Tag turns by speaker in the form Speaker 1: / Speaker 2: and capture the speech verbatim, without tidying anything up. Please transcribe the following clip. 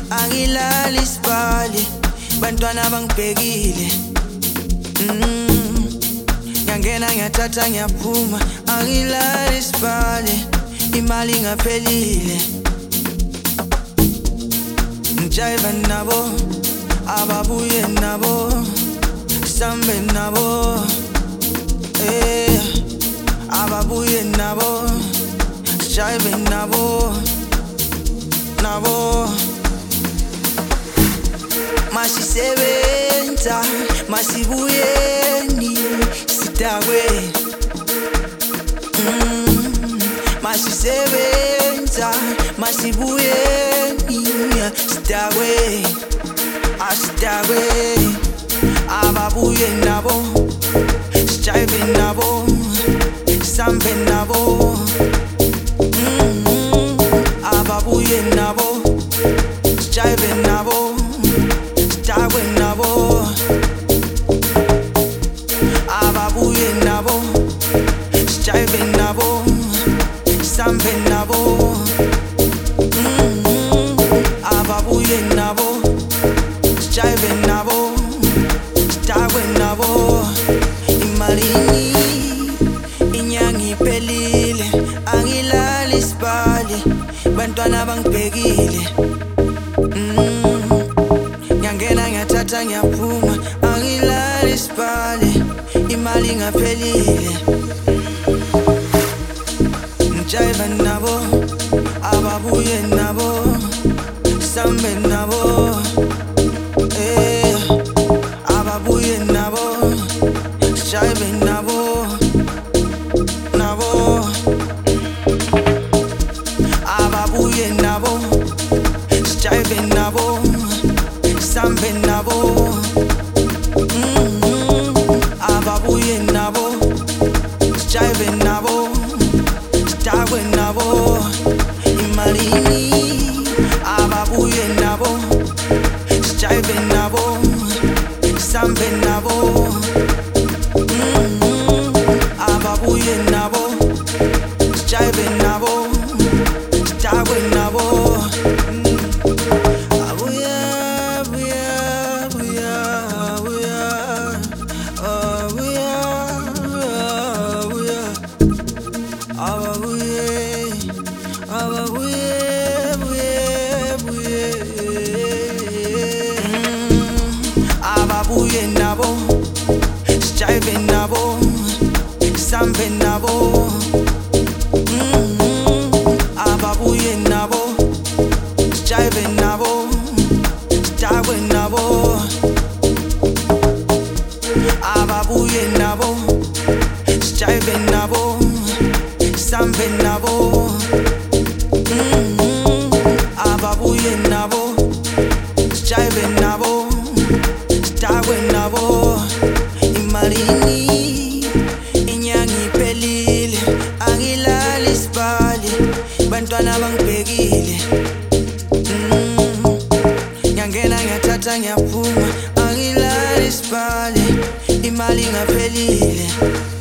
Speaker 1: angilali isibali bantwana bangibhekile. Mm, ngiyangena ngiyathatha ngiyaphuma, angilali isibali imali ingaphelile. Ngijayiva nabo ababuye nabo, sambe nabo eh ababuye nabo, sijayive nabo nabo. Masisebenza masibuyeni sidakwe. Mm, masisebenza masibuyeni sidakwe, asidakwe. Ababuye nabo, sijayive nabo, sambe nabo. Mm, ababuye nabo, sijayive nabo, sidakwe nabo. Ababuye nabo, sijayive nabo, sambe nabo. Mm, ababuye nabo, sijayive nabo, sidakwe nabo. Imalini inyanga iphelile, angilali isibali bantwana bangibhekile. Mm, ngiyangena ngiyathatha ngiyaphuma, angilali isibali imali ingaphelile. Ngijayiva nabo ababuye nabo, sambe nabo eh ababuye nabo, sijayive nabo nabo. Ababuye nabo, sijayive nabo, sambe nabo. Mm, ababuye nabo, sijayive nabo, sidakwe nabo. Imalini ababuye nabo, sijayive nabo, sambe nabo. Mm, ababuye nabo, sijayive nabo, sidakwe nabo. Abuya abuya abuya abuya abuya abuya ababuye ababuye abuye abuye. Mm, ababuye nabo, sijayive nabo, sambe nabo. Mm, ababuye nabo, sijayive nabo, sidakwe nabo. Ababuye nabo, sijayive nabo, sambe nabo. Mm, ababuye nabo, sijayive nabo, sidakwe nabo. Imalini inyanga iphelile, angilali isibali bantwana bangibhekile. Mm, ngiyangena ngiyathatha ngiyaphuma, angilali isibali imali ingaphelile.